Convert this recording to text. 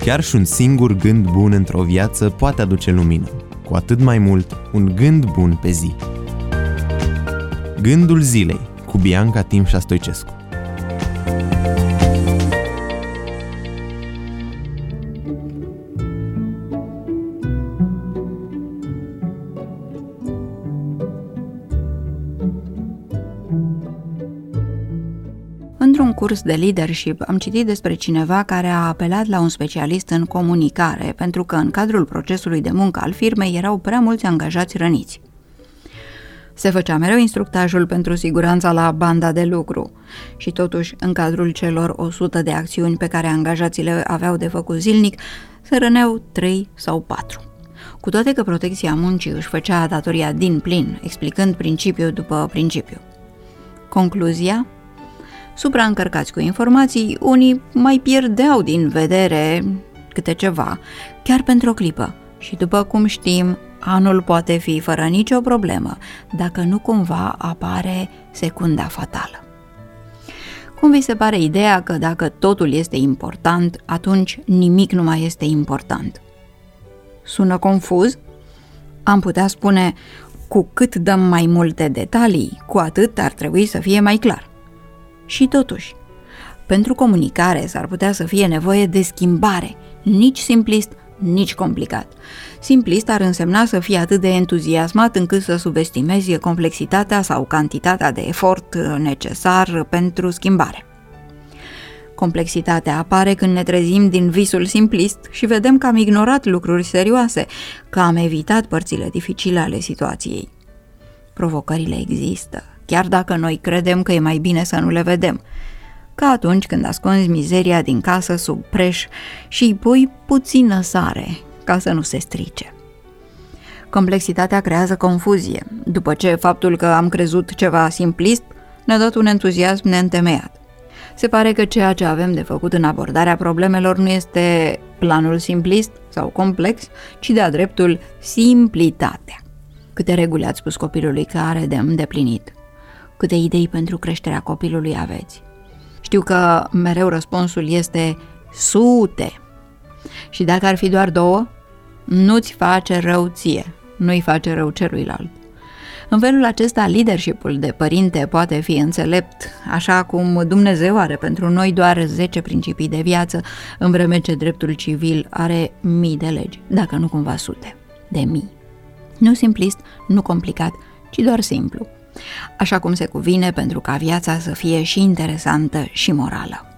Chiar și un singur gând bun într-o viață poate aduce lumină, cu atât mai mult un gând bun pe zi. Gândul zilei cu Bianca Timșa Stoicescu. Într-un curs de leadership am citit despre cineva care a apelat la un specialist în comunicare pentru că în cadrul procesului de muncă al firmei erau prea mulți angajați răniți. Se făcea mereu instructajul pentru siguranța la banda de lucru și totuși în cadrul celor 100 de acțiuni pe care angajații le aveau de făcut zilnic se răneau 3 sau 4. Cu toate că protecția muncii își făcea datoria din plin, explicând principiu după principiu. Concluzia? Supraîncărcați cu informații, unii mai pierdeau din vedere câte ceva, chiar pentru o clipă. Și după cum știm, anul poate fi fără nicio problemă, dacă nu cumva apare secunda fatală. Cum vi se pare ideea că dacă totul este important, atunci nimic nu mai este important? Sună confuz? Am putea spune, cu cât dăm mai multe detalii, cu atât ar trebui să fie mai clar. Și totuși, pentru comunicare s-ar putea să fie nevoie de schimbare, nici simplist, nici complicat. Simplist ar însemna să fii atât de entuziasmat încât să subestimezi complexitatea sau cantitatea de efort necesar pentru schimbare. Complexitatea apare când ne trezim din visul simplist și vedem că am ignorat lucruri serioase, că am evitat părțile dificile ale situației. Provocările există, chiar dacă noi credem că e mai bine să nu le vedem, ca atunci când ascunzi mizeria din casă sub preș și îi pui puțină sare ca să nu se strice. Complexitatea creează confuzie, după ce faptul că am crezut ceva simplist ne-a dat un entuziasm neîntemeiat. Se pare că ceea ce avem de făcut în abordarea problemelor nu este planul simplist sau complex, ci de-a dreptul simplitatea. Câte reguli ați spus copilului că are de îndeplinit? Câte idei pentru creșterea copilului aveți? Știu că mereu răspunsul este sute. Și dacă ar fi doar 2, nu-ți face rău ție, nu-i face rău celuilalt. În felul acesta, leadership-ul de părinte poate fi înțelept, așa cum Dumnezeu are pentru noi doar 10 principii de viață, în vreme ce dreptul civil are mii de legi, dacă nu cumva sute de mii. Nu simplist, nu complicat, ci doar simplu. Așa cum se cuvine pentru ca viața să fie și interesantă și morală.